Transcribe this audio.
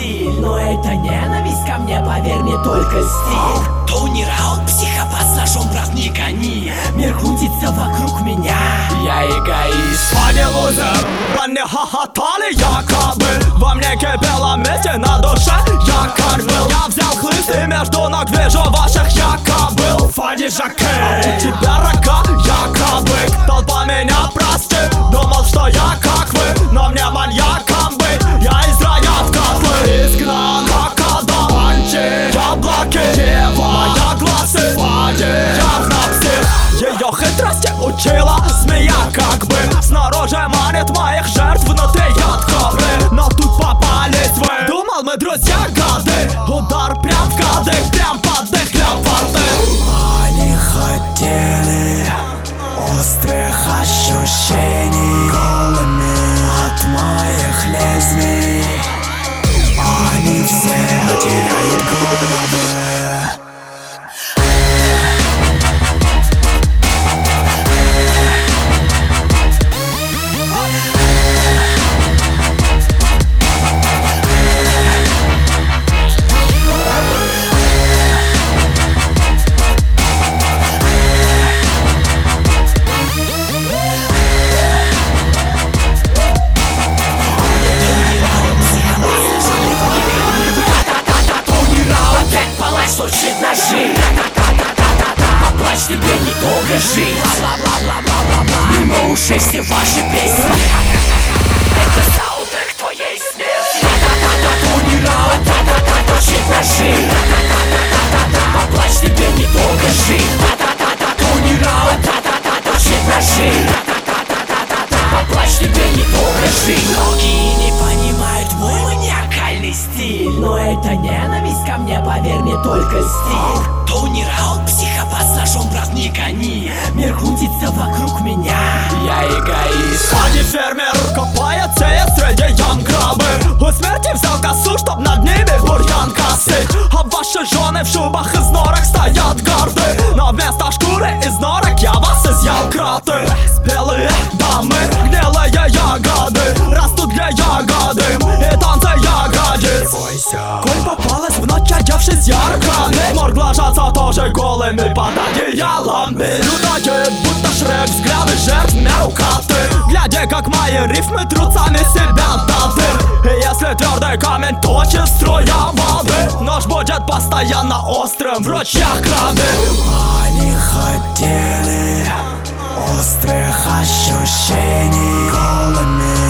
стиль. Но это ненависть ко мне, поверь мне, только стиль. Тони Раут, психопат с ножом, брат, не гони. Мир крутится вокруг меня, я эгоист. Они лузер, они хохотали якобы. Во мне кипело вместе на душе, я как был. Я взял хлыст и между ног вижу ваших якобы. Фади Жаке, у тебя рога якобы. Толпа меня простит, думал, что я как вы. Но мне маньяком быть, я из рая в котлы. Изгнан, Акада, Анчи, яблоки, Ева, моя глазы, Фади, явно псих. Ее хитрости учила змея как бы. Снаружи манит моих жертв, внутри яд ковры. Но тут попались вы. Думал, мы друзья гады. Удар прям в кадык, прям под их леопарды. Они хотели острых ощущений, голыми от моих лезвий. Они все теряют головы. Стучит ножи, поплачь, тебе недолго жить. Мимо ушей все ваши песни. Это саундтрек твоей смерти. Тони Раут, стучит ножи, поплачь, тебе недолго жить. Тони Раут, стучит ножи, поплачь, тебе недолго жить. Многие не понимают мой маниакальный стиль. Но это ненависть ко мне, поверь мне, только стиль. Тони Раут, психопат с ножом, брат, не гони. Мир крутится вокруг меня, я эгоист. Они фермер, копает, сеет среди ям гробы. У смерти взял косу, чтоб над ними бурьян косить. А ваши жены в шубах из норок стоят горды. Но вместо шкуры из норок я вас изъял кроты. Спелые дамы, гнилые ягоды растут для ягоды и танцы ягодиц. Коль попалась в ночь, одевшись ярко, морг ложатся тоже голыми под одеялами. Людоед, будто Шрек, взгляды жертв мяукаты. Глядя, как мои рифмы трут сами себя до дыр. И если твердый камень точит струя воды, нож будет постоянно острым в ручьях крови. Они хотели острых ощущений, голыми